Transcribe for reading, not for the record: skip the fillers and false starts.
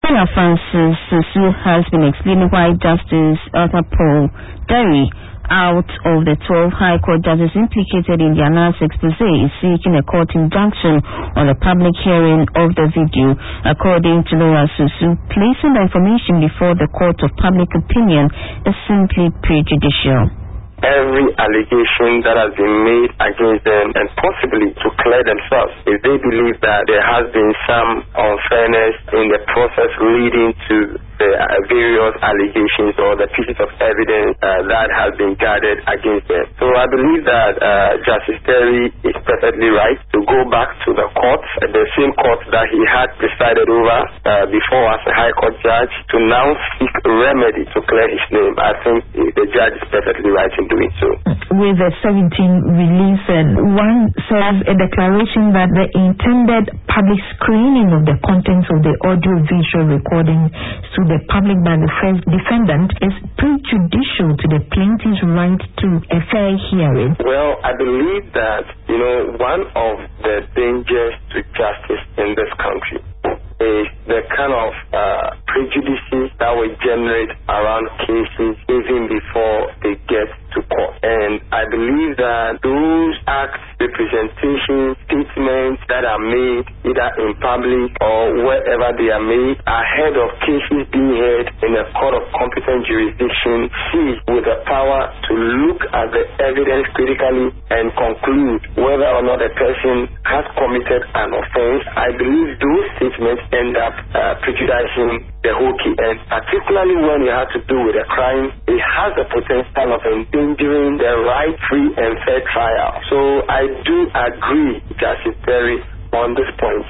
Senator Francis Susu has been explaining why Justice Arthur Paul Derry, out of the 12 High Court judges implicated in the announced expose, is seeking a court injunction on the public hearing of the video. According to Lawyer Susu, placing the information before the court of public opinion is simply prejudicial. Every allegation that has been made against them, and possibly to clear themselves, if they believe that there has been some unfairness in the process leading to the various allegations or the pieces of evidence that has been gathered against them. So I believe that Justice Terry is perfectly right to go back to the court, the same court that he had presided over before as a High Court judge, to now seek remedy to clear his name. I think the judge is perfectly right in doing so. With the 17 release, one says a declaration that the intended public screening of the contents of the audio-visual recording to the public by the first defendant is prejudicial to the plaintiff's right to a fair hearing. Well, I believe that, one of the dangers to justice in this country is the kind of prejudices that will generate around cases even before they get to court. And I believe that those acts, representations, statements that are made either in public or wherever they are made ahead of cases being heard in a court of competent jurisdiction, with the power to look at the evidence critically and conclude whether or not a person has committed an offense. I believe those statements end up prejudicing the whole case, and particularly when you have to do with a crime, it has the potential of endangering the right, free and fair trial. So I do agree, Justice Terry, on this point.